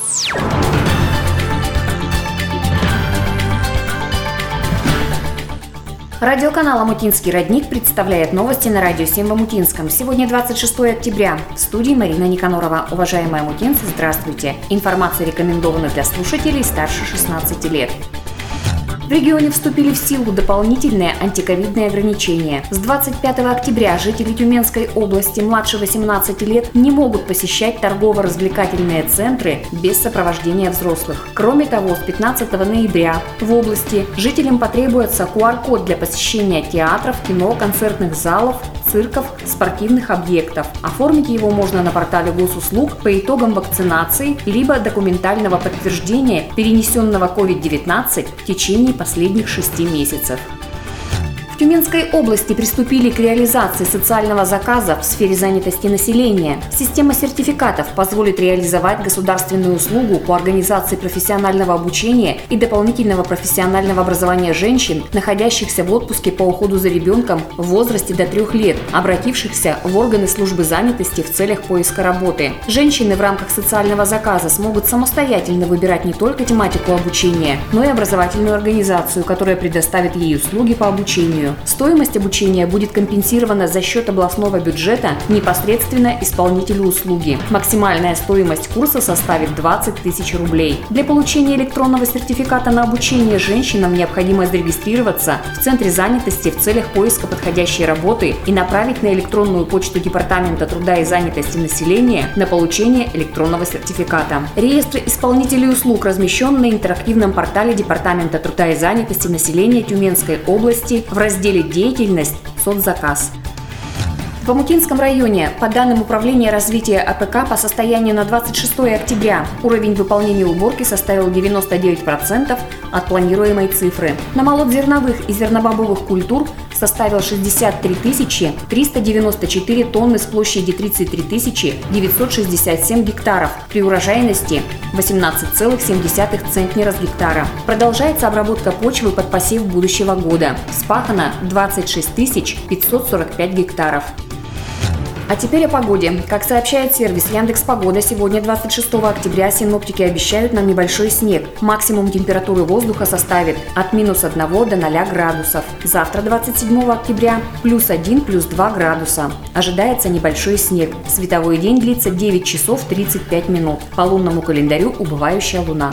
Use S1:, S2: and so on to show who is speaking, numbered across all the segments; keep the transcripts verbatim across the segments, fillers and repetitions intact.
S1: Радиоканал «Омутинский родник» представляет новости на радио семь в Омутинском. Сегодня двадцать шестое октября. В студии Марина Никанорова. Уважаемые омутинцы, здравствуйте. Информация рекомендована для слушателей старше шестнадцати лет. В регионе вступили в силу дополнительные антиковидные ограничения. С двадцать пятого октября жители Тюменской области младше восемнадцати лет не могут посещать торгово-развлекательные центры без сопровождения взрослых. Кроме того, с пятнадцатого ноября в области жителям потребуется ку ар код для посещения театров, кино, концертных залов, цирков, спортивных объектов. Оформить его можно на портале госуслуг по итогам вакцинации либо документального подтверждения перенесенного ковид девятнадцать в течение последних шести месяцев. В Тюменской области приступили к реализации социального заказа в сфере занятости населения. Система сертификатов позволит реализовать государственную услугу по организации профессионального обучения и дополнительного профессионального образования женщин, находящихся в отпуске по уходу за ребенком в возрасте до трех лет, обратившихся в органы службы занятости в целях поиска работы. Женщины в рамках социального заказа смогут самостоятельно выбирать не только тематику обучения, но и образовательную организацию, которая предоставит ей услуги по обучению. Стоимость обучения будет компенсирована за счет областного бюджета непосредственно исполнителю услуги. Максимальная стоимость курса составит двадцать тысяч рублей. Для получения электронного сертификата на обучение женщинам необходимо зарегистрироваться в Центре занятости в целях поиска подходящей работы и направить на электронную почту Департамента труда и занятости населения на получение электронного сертификата. Реестр исполнителей услуг размещен на интерактивном портале Департамента труда и занятости населения Тюменской области в разделе разделе «Деятельность. Соцзаказ». В Омутинском районе, по данным Управления развития а пэ ка, по состоянию на двадцать шестое октября уровень выполнения уборки составил девяносто девять процентов от планируемой цифры. Намолот зерновых и зернобобовых культур составил шестьдесят три тысячи триста девяносто четыре тонны с площади тридцать три тысячи девятьсот шестьдесят семь гектаров при урожайности восемнадцать целых семь десятых центнера с гектара. Продолжается обработка почвы под посев будущего года. Вспахано двадцать шесть тысяч пятьсот сорок пять гектаров. А теперь о погоде. Как сообщает сервис Яндекс.Погода, сегодня двадцать шестого октября синоптики обещают нам небольшой снег. Максимум температуры воздуха составит от минус одного до ноля градусов. Завтра, двадцать седьмого октября, плюс один, плюс два градуса. Ожидается небольшой снег. Световой день длится девять часов тридцать пять минут. По лунному календарю убывающая луна.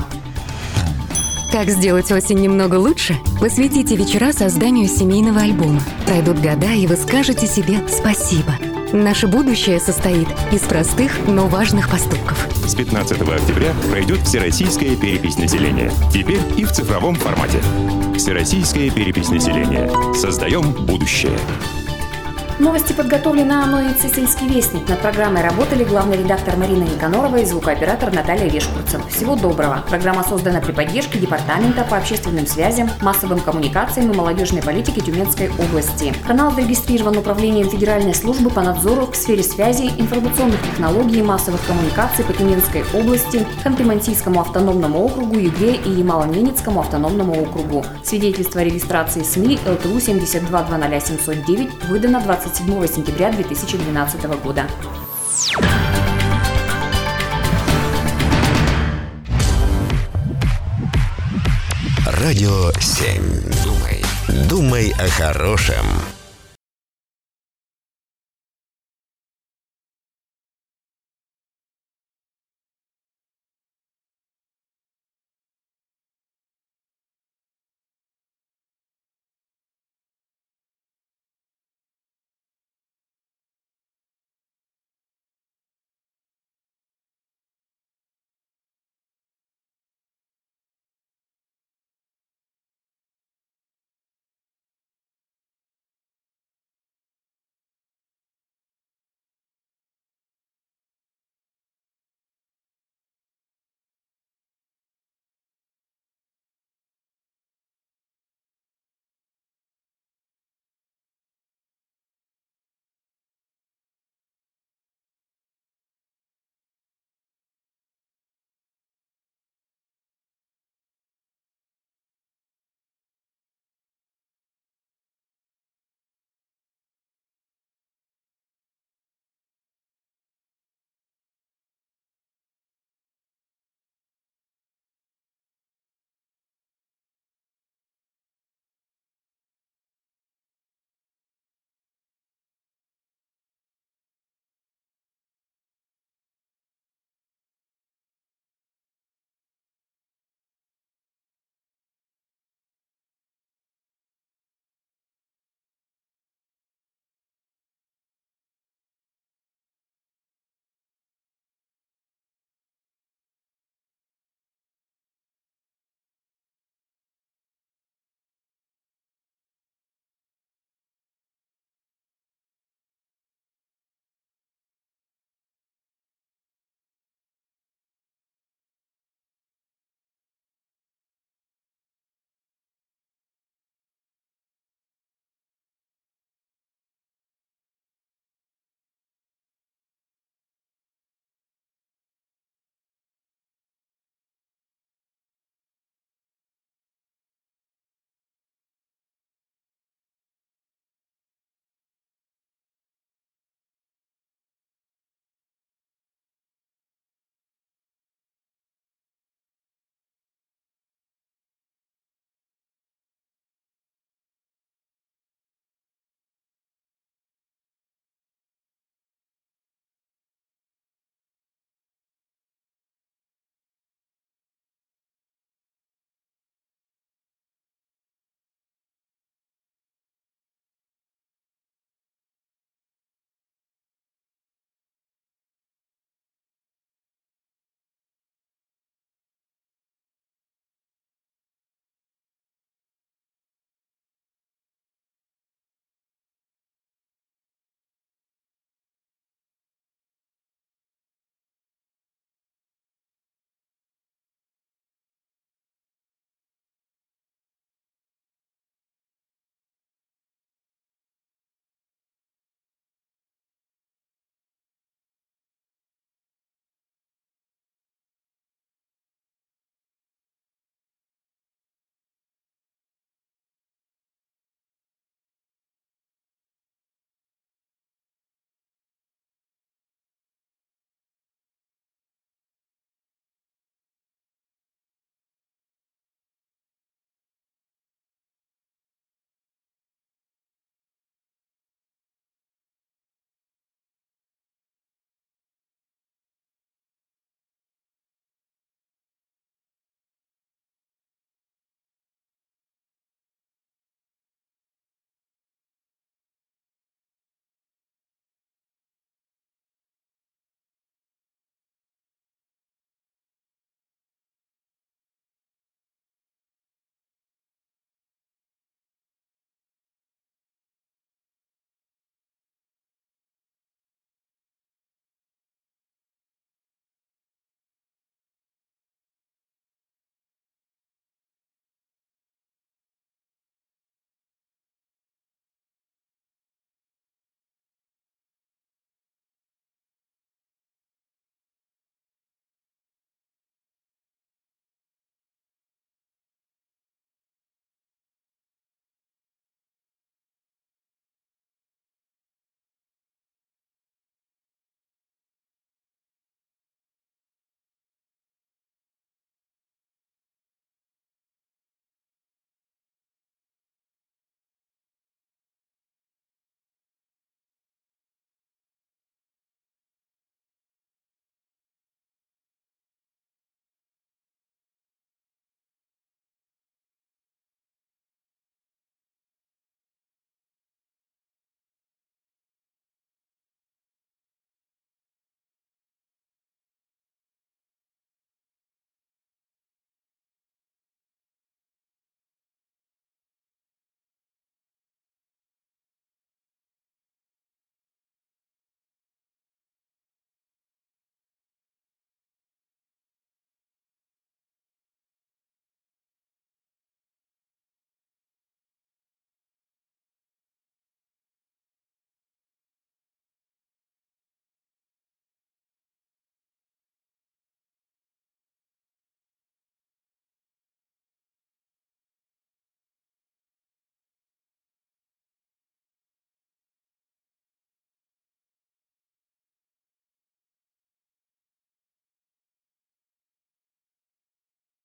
S2: Как сделать осень немного лучше? Посвятите вечера созданию семейного альбома. Пройдут года, и вы скажете себе спасибо. Наше будущее состоит из простых, но важных поступков.
S3: С пятнадцатого октября пройдет всероссийская перепись населения. Теперь и в цифровом формате. Всероссийская перепись населения. Создаем будущее.
S1: Новости подготовлены мной «Сельский вестник». Над программой работали главный редактор Марина Никанорова и звукооператор Наталья Вешкурцев. Всего доброго. Программа создана при поддержке Департамента по общественным связям, массовым коммуникациям и молодежной политике Тюменской области. Канал зарегистрирован Управлением Федеральной службы по надзору в сфере связи, информационных технологий и массовых коммуникаций по Тюменской области, Ханты-Мансийскому автономному округу, Югре и Ямало-Ненецкому автономному округу. Свидетельство о регистрации СМИ эл тэ у семь два два ноль семь ноль девять выдано двадцать седьмого сентября две тысячи двенадцатого года.
S4: Радио семь. Думай, думай о хорошем.